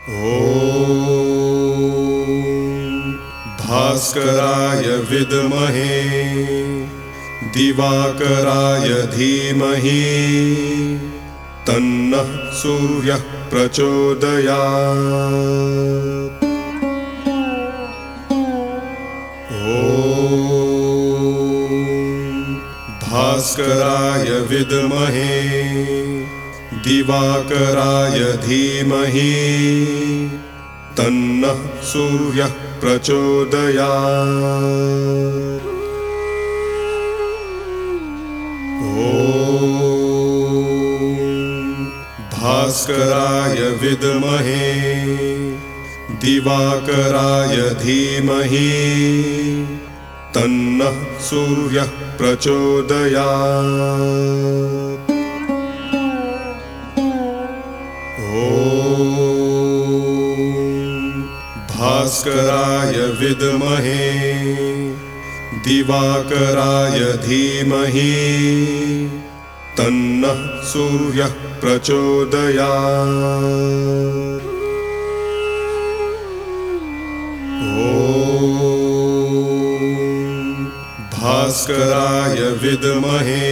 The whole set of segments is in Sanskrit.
ॐ भास्कराय विद्महे दिवाकराय धीमहि तन्नः सूर्यः प्रचोदयात्। ॐ भास्कराय विद्महे दिवाकराय धीमहि तन्नः सूर्यः प्रचोदयात्। ॐ भास्कराय विद्महे दिवाकराय धीमहि तन्नः सूर्यः प्रचोदयात्। ॐ भास्कराय विद्महे दिवाकराय धीमहि तन्नः सूर्यः प्रचोदयात्। ॐ भास्कराय विद्महे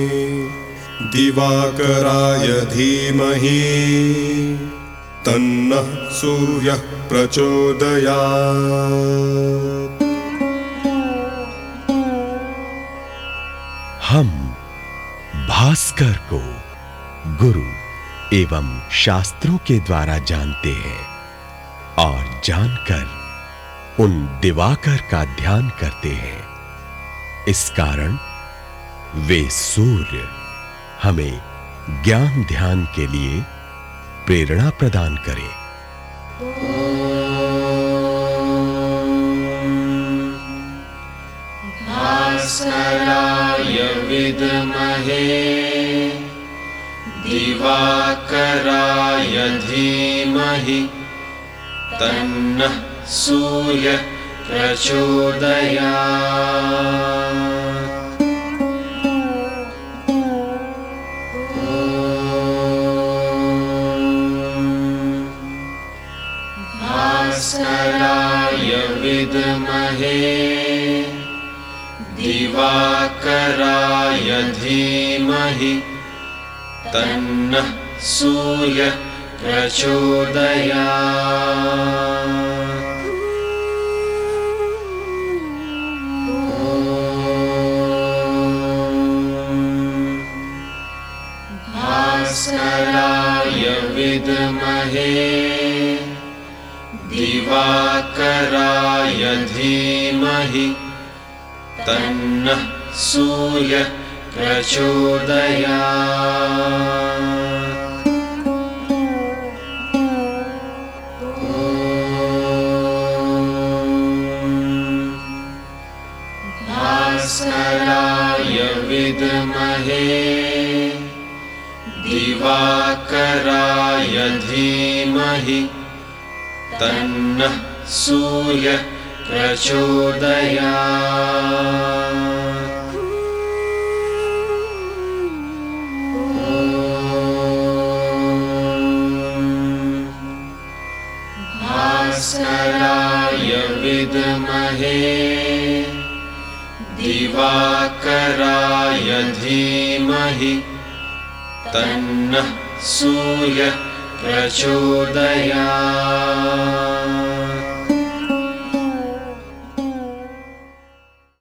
दिवाकराय धीमहि तन्नः सूर्यः प्रचोदयात्। हम भास्कर को गुरु एवं शास्त्रों के द्वारा जानते हैं और जानकर उन दिवाकर का ध्यान करते हैं। इस कारण वे सूर्य हमें ज्ञान ध्यान के लिए प्रेरणा प्रदान करें। भास्कराय विद्महे दिवाकराय धीमहि तन्नः सूर्यः प्रचोदयात्। भास्कराय विद्महे दिवाकराय धीमहि तन्नः सूर्यः प्रचोदयात्। भास्कराय विद्महे दिवाकराय धीमहि तन्नः सूर्यः प्रचोदयात्। भास्कराय विद्महे दिवाकराय धीमहि तन्नः सूर्यः प्रचोदयात्। भास्कराय विद्महे दिवाकराय धीमहि तन्नः सूर्यः प्रचोदयात्।